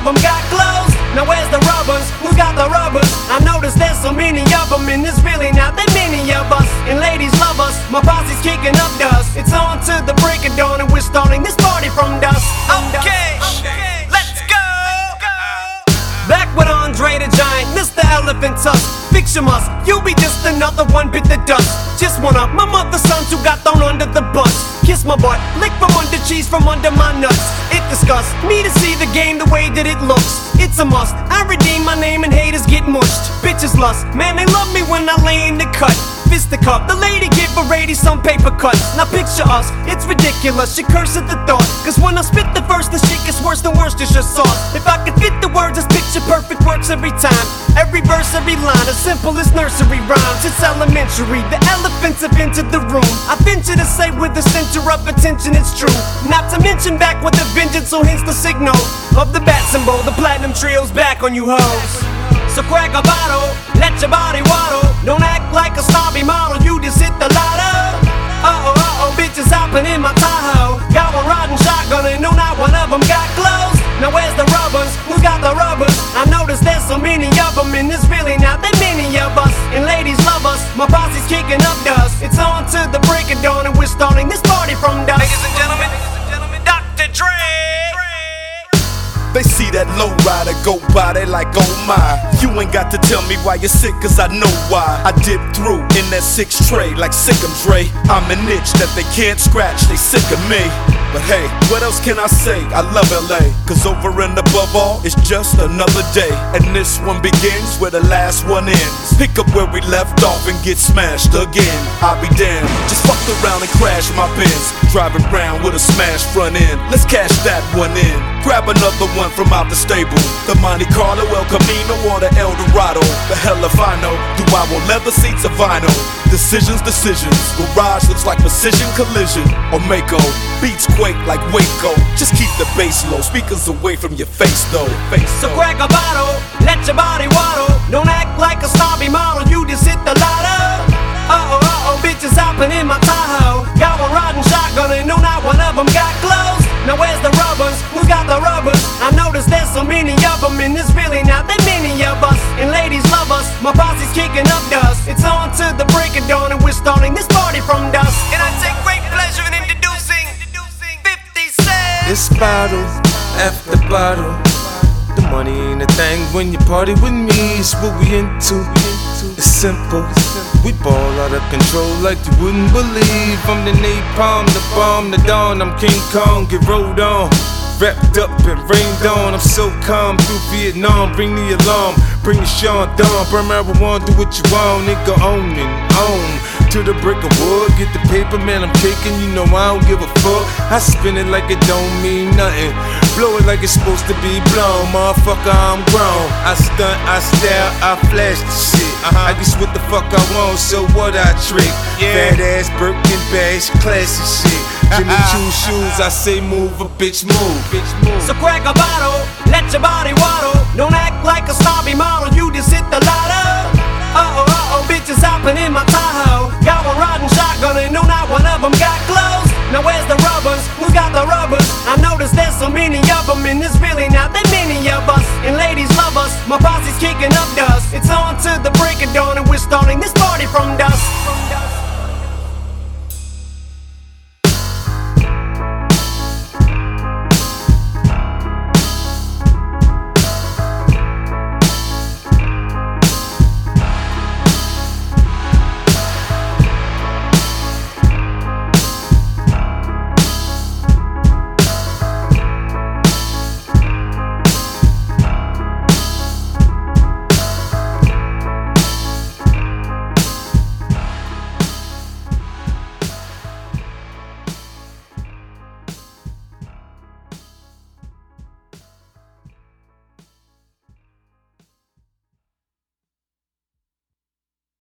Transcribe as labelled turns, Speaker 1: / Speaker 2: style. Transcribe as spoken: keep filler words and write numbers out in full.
Speaker 1: them got clothes. Now where's the rubbers? Who's got the rubbers? I notice there's so many of them, and there's really not that many of us. And ladies love us, my posse's kicking up dust. It's on to the break of dawn, and we're starting this party from dusk. Okay, okay, let's go. Back with Andre the Giant, Mister Elephant Tusk. Fiction must, you'll be just another one bit the dust. Just one of my mother's sons who got thrown under the bus. Kiss my butt, lick from under cheese from under my nuts. It disgusts me to see the game the way that it looks. It's a must, I redeem my name and haters get mushed. Bitches lust, man they love me when I lay in the cut. Fist the cup, the lady give a lady some paper cuts. Now picture us, it's ridiculous, she curse at the thought. Cause when I spit the verse, the shit gets worse than worse, it's just sauce. If I could fit the words, this picture perfect works every time. Every verse, every line, as simple as nursery rhymes. It's elementary, the elephants have entered the room. I venture to say with the center of attention it's true. Not to mention back with a vengeance, so hence the signal of the bat symbol. The platinum trio's back on you hoes. So crack a bottle, let your body waddle. Don't act like a snobby model, you just hit the lotto. Uh-oh, uh-oh, bitches hopping in my Tahoe. Got one riding shotgun and no, not one of them got clothes. Now where's the rubbers? Who's got the rubbers? I notice there's so many of them, and there's really not that many of us. And ladies love us, my posse's kicking up dust. It's on to the break of dawn, and we're starting this party from dusk. Ladies and gentlemen, Doctor Dre.
Speaker 2: They see that low rider go by, they like, oh my. You ain't got to tell me why you're sick, cause I know why. I dip through in that six tray like Sick'em Dre. I'm an itch that they can't scratch, they sick of me. But hey, what else can I say? I love L A, cause over and above all, it's just another day. And this one begins where the last one ends. Pick up where we left off and get smashed again. I'll be damned, just fuck around and crash my Benz. Driving around with a smashed front end. Let's cash that one in. Grab another one from out the stable. The Monte Carlo, El Camino, or the El Dorado. The hell if I know. Do I want leather seats or vinyl? Decisions, decisions. Garage looks like precision collision. Or Mako. Beats quake like Waco. Just keep the bass low. Speakers away from your face though. Face
Speaker 1: so crack a bottle, let your body waddle. Don't act like a snobby model, you just hit the lotto. Uh-oh, uh-oh, bitches hopping in my Tahoe. Got one riding shotgun and no, not one of them got clothes. Now where's the rubbers? Who's got the rubbers? I notice there's so many of them, and there's really not that many of us. And ladies love us, my posse's kicking up dust. It's on to the break of dawn, and we're starting this party from dusk. And I take great pleasure in introducing fifty Cent.
Speaker 3: It's bottle after bottle. The money ain't a thing when you party with me. It's what we into. It's simple. We ball out of control like you wouldn't believe. I'm the napalm, the bomb, the dawn. I'm King Kong, get rolled on. Wrapped up and rained on. I'm so calm through Vietnam. Bring the alarm, bring the Sean Dawn. Burn marijuana, do what you want. Nigga on and on. To the brick of wood, get the paper, man, I'm taking. You know I don't give a fuck. I spin it like it don't mean nothing. Blow it like it's supposed to be blown. Motherfucker, I'm grown. I stunt, I style, I flash the shit. uh-huh. I guess what the fuck I want, so what I trick. Yeah. Fat ass Birkin bags, classy shit. Jimmy Choo shoes, I say move, a bitch move. Bitch move.
Speaker 1: So crack a bottle, let your body waddle. Don't act like a snobby model, you just hit the lotto. Uh-oh, uh-oh, bitches hopping in my Tahoe. Got one riding shotgun and no, not one of them got clothes. Now where's the rubbers? Who's got the rubbers? I notice there's so many of them, and there's really not that many of us. And ladies